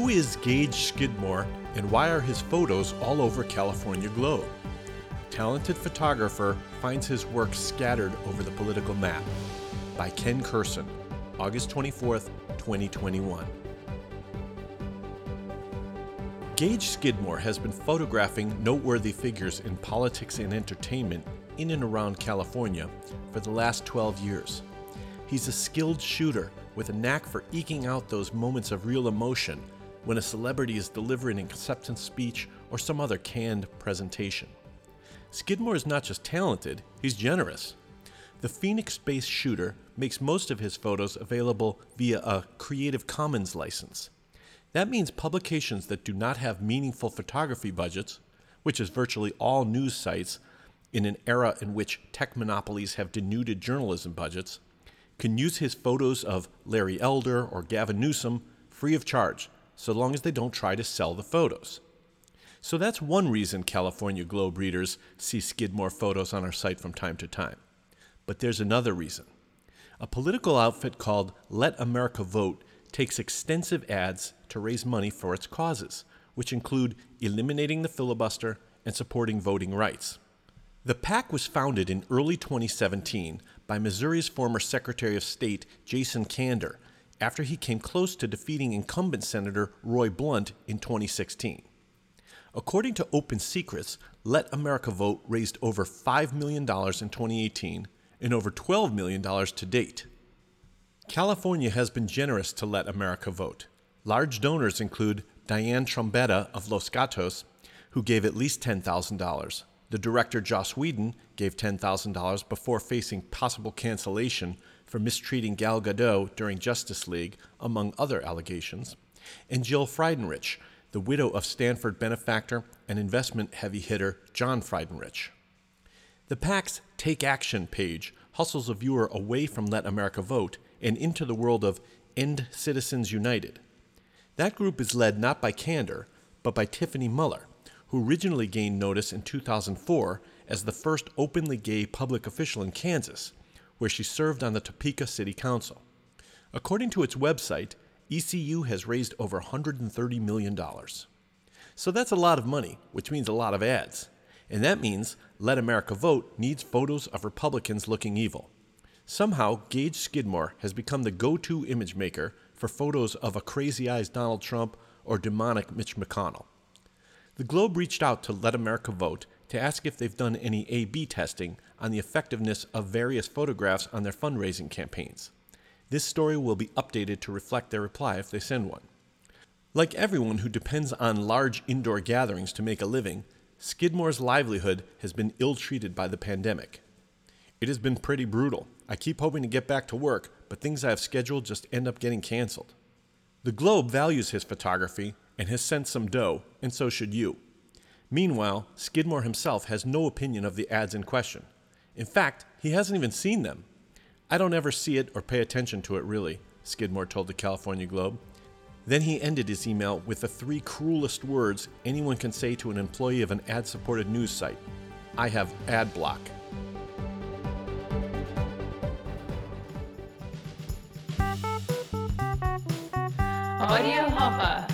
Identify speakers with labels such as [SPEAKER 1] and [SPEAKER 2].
[SPEAKER 1] Who is Gage Skidmore, and why are his photos all over California Globe? Talented photographer finds his work scattered over the political map. By Ken Kurson, August 24th, 2021. Gage Skidmore has been photographing noteworthy figures in politics and entertainment in and around California for the last 12 years. He's a skilled shooter with a knack for eking out those moments of real emotion when a celebrity is delivering an acceptance speech or some other canned presentation. Skidmore is not just talented, he's generous. The Phoenix-based shooter makes most of his photos available via a Creative Commons license. That means publications that do not have meaningful photography budgets, which is virtually all news sites in an era in which tech monopolies have denuded journalism budgets, can use his photos of Larry Elder or Gavin Newsom free of charge, so long as they don't try to sell the photos. So that's one reason California Globe readers see Skidmore photos on our site from time to time. But there's another reason. A political outfit called Let America Vote takes extensive ads to raise money for its causes, which include eliminating the filibuster and supporting voting rights. The PAC was founded in early 2017 by Missouri's former Secretary of State Jason Kander after he came close to defeating incumbent Senator Roy Blunt in 2016. According to Open Secrets, Let America Vote raised over $5 million in 2018 and over $12 million to date. California has been generous to Let America Vote. Large donors include Diane Trombetta of Los Gatos, who gave at least $10,000. The director Joss Whedon gave $10,000 before facing possible cancellation for mistreating Gal Gadot during Justice League, among other allegations. And Jill Frydenrich, the widow of Stanford benefactor and investment heavy hitter John Frydenrich. The PAC's Take Action page hustles a viewer away from Let America Vote and into the world of End Citizens United. That group is led not by Kander, but by Tiffany Muller, who originally gained notice in 2004 as the first openly gay public official in Kansas, where she served on the Topeka City Council. According to its website, ECU has raised over $130 million. So that's a lot of money, which means a lot of ads. And that means Let America Vote needs photos of Republicans looking evil. Somehow, Gage Skidmore has become the go-to image maker for photos of a crazy-eyes Donald Trump or demonic Mitch McConnell. The Globe reached out to Let America Vote to ask if they've done any A/B testing on the effectiveness of various photographs on their fundraising campaigns. This story will be updated to reflect their reply if they send one. Like everyone who depends on large indoor gatherings to make a living, Skidmore's livelihood has been ill-treated by the pandemic. It has been pretty brutal. I keep hoping to get back to work, but things I have scheduled just end up getting canceled. The Globe values his photography and has sent some dough, and so should you. Meanwhile, Skidmore himself has no opinion of the ads in question. In fact, he hasn't even seen them. I don't ever see it or pay attention to it really, Skidmore told the California Globe. Then he ended his email with the 3 cruelest words anyone can say to an employee of an ad-supported news site. I have ad block.
[SPEAKER 2] Audio Hopper.